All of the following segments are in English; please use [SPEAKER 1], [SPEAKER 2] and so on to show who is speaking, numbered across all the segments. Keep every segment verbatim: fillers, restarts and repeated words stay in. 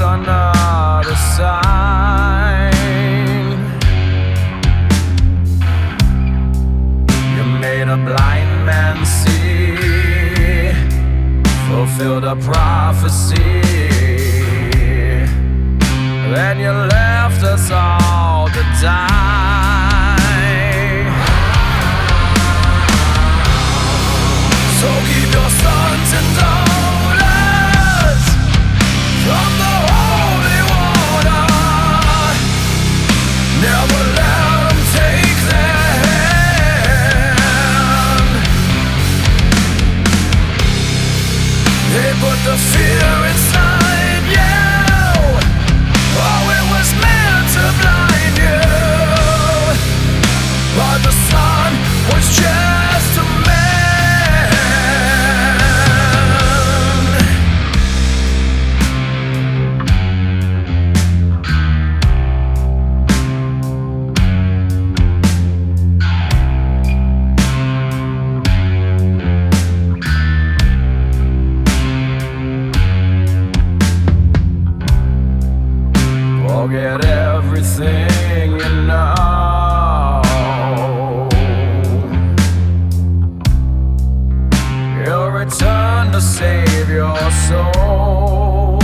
[SPEAKER 1] under the sign. You made a blind man see, fulfilled a prophecy. Then you left us all to die. So keep your sons and daughters from the holy water. Never let them take their hand. They put the fear inside you. Oh, it was meant to blind you, but the sun was just a man. Forget everything you know. He'll return to save your soul.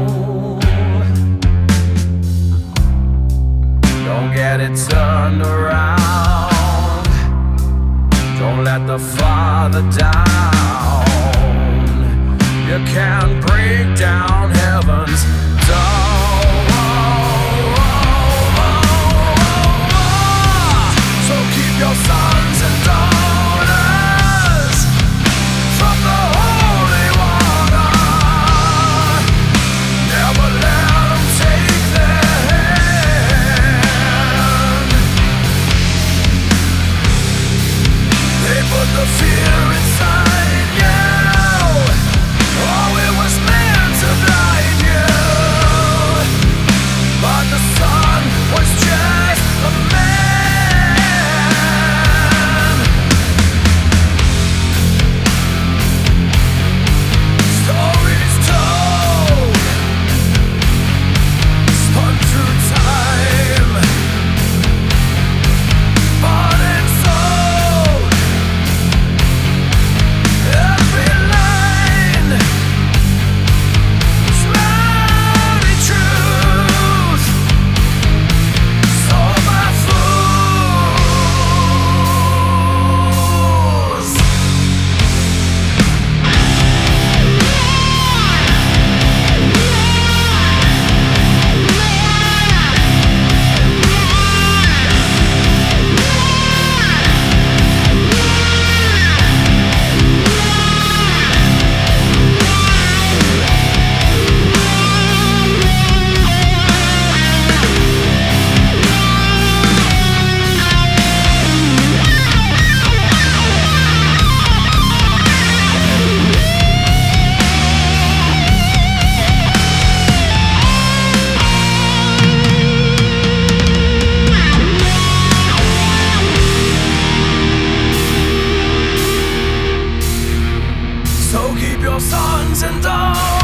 [SPEAKER 1] Don't get it turned around. Don't let the Father down. You can't break down heaven's door. Your sons and daughters from the holy water. Never let them take their hand. They put the fear inside you. Oh, it was meant to blind you, but the sun was just a man. So keep your sons and daughters